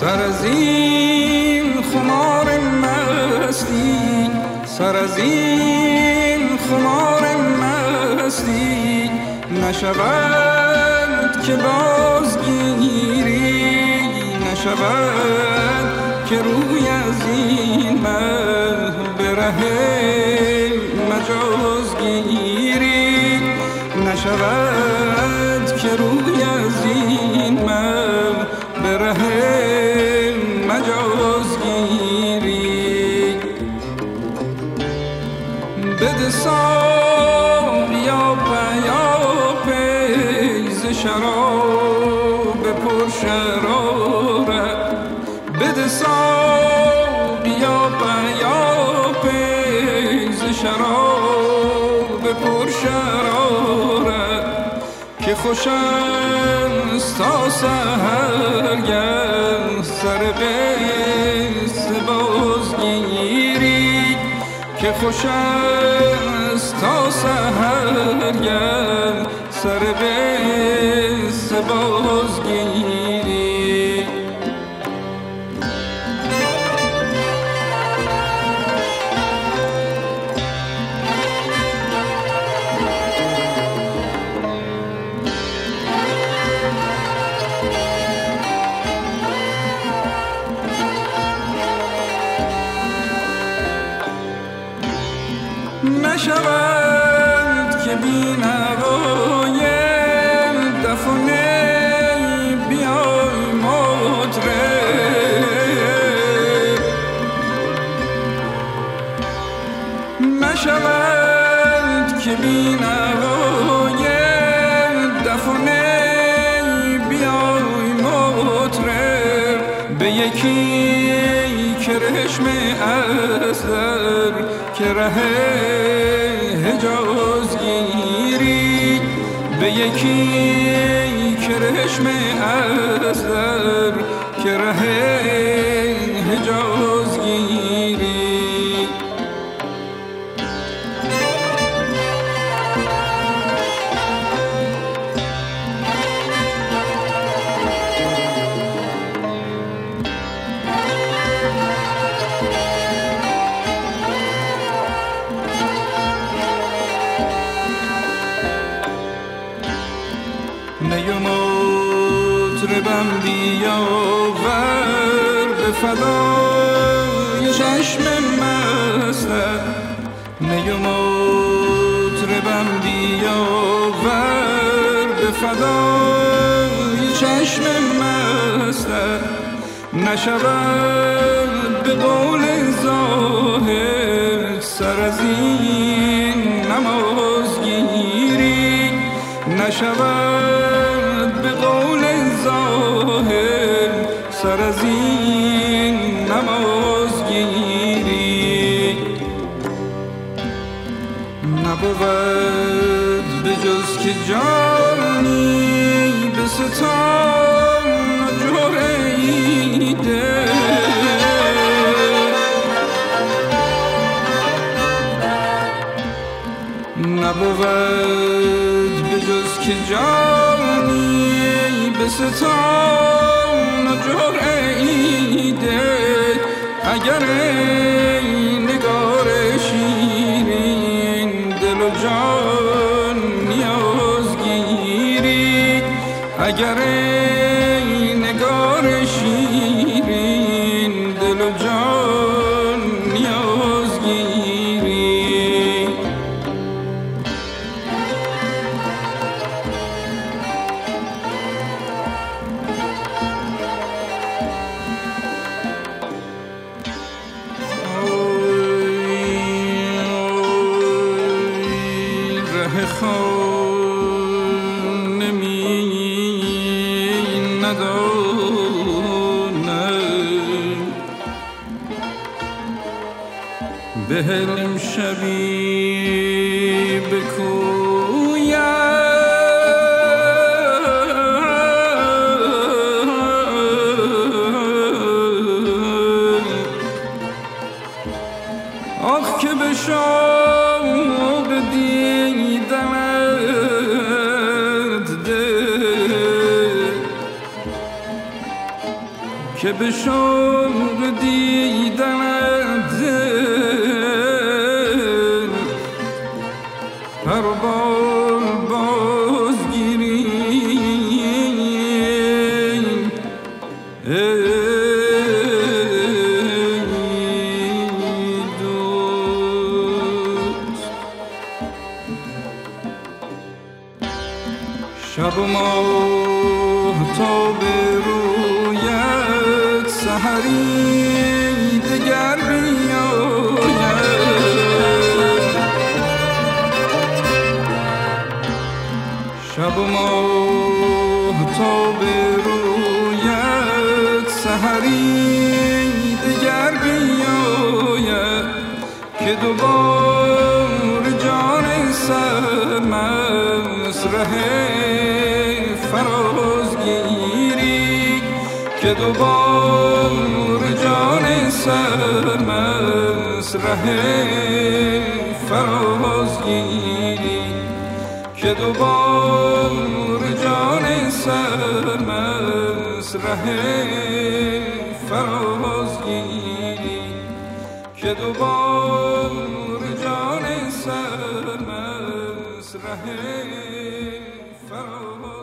سر از این خمار مستی، سر از این خمار مستی نشود که بازگیری، نشود که روی از این مه به ره مجاز گیری، نشود که روی از این مه به ره مجاز گیری. بده ساقیا پیز شراب پر شرارت، بده ساقیا پیز شراب پر شرارت که خوش است تا سحرگه سر قصه بازگیری، که خوش است تا سحرگه سر قصه بازگیری. نشود که بی نوای دف و نی بیای مطرب، نشود که بی نوای دف و نی بیای مطرب، به یکی کرشم ازل که ره حجاز گیری، به یکی کرشم ازل که ره حجاز گیری. نیم مطربم بیاور به فدای چشم مستت، نیم مطربم بیاور به فدای چشم مستت، نشود به قول زاهد سر از این نماز گیری، نشود به قول زاهد سر از این نماز گیری. نبود به جز که جانی به ستان و جوریده، نبود به جز که جانی به ستان و جرعیده، اگر ای نگار شیرین دل و جان نیاز گیری، اگر ای نگار شیرین دل و جان نیاز گیری. خانه می ندانم بهل شبی بکویم آخ که به شوق دیدمت که به شوق دیدنت دل هر بار بازگیری ای دوست. شب و ماهتاب رویت سحری دگر بیاید. شب و ماهتاب رویت سحری دگر بیاید که دوباره جان سرمست ره فرازگیری، که دوباره جان سرمست ره فرازگیری، که دوباره جان سرمست ره فرازگیری، که دوباره جان سرمست ره فرازگیری.